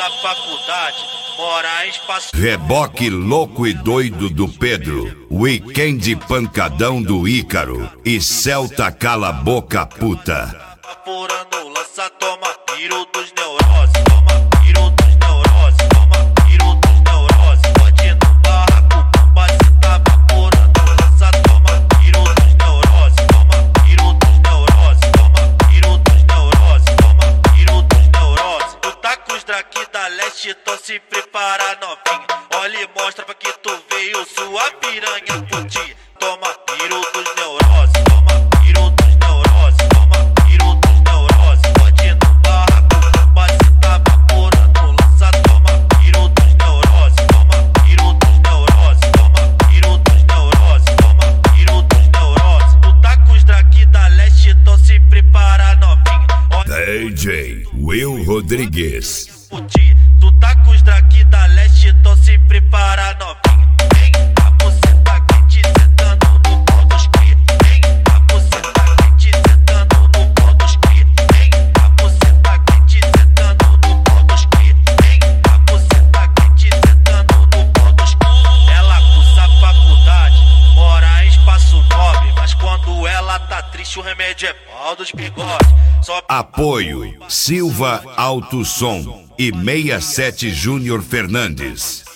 cursa faculdade, mora em espaço. Reboque louco e doido do Pedro, Weekend pancadão do Ícaro e Celta cala boca puta. Apurando lança, toma tiro dos neuroses, toma tiro dos neuroses, toma tiro dos neuroses. Pode ir no barraco, bomba, cê tá apurando lança, toma tiro dos neuroses, toma tiro dos neuroses, toma tiro dos neuroses, toma tiro dos neuroses. Tu tá com os draki da leste, então se prepara novinha. Olha e mostra pra que tu veio sua piranha curtir. Toma tiro dos neuroses, toma tiro dos neuroses, toma tiro dos neuroses. Pode ir no barraco, bomba, cê tá apurando lança, toma tiro dos neuroses, toma tiro dos neuroses, toma tiro dos neuroses, toma tiro dos neuroses. Tu tá com os draki da leste, então se prepara novinha. DJ Will Rodrigues. Tu tá com os draki da leste, então se prepara novinha. Vem, a buceta quente sentando no pau dos cria. Vem, a buceta quente sentando no pau dos cria. Vem, a buceta quente sentando no pau dos cria. Vem, a buceta quente sentando no pau dos cria. Ela cursa faculdade, mora em espaço nobre, mas quando ela tá triste o remédio é pau dos bigodes. Apoio Silva Alto Som e 67 Júnior Fernandes.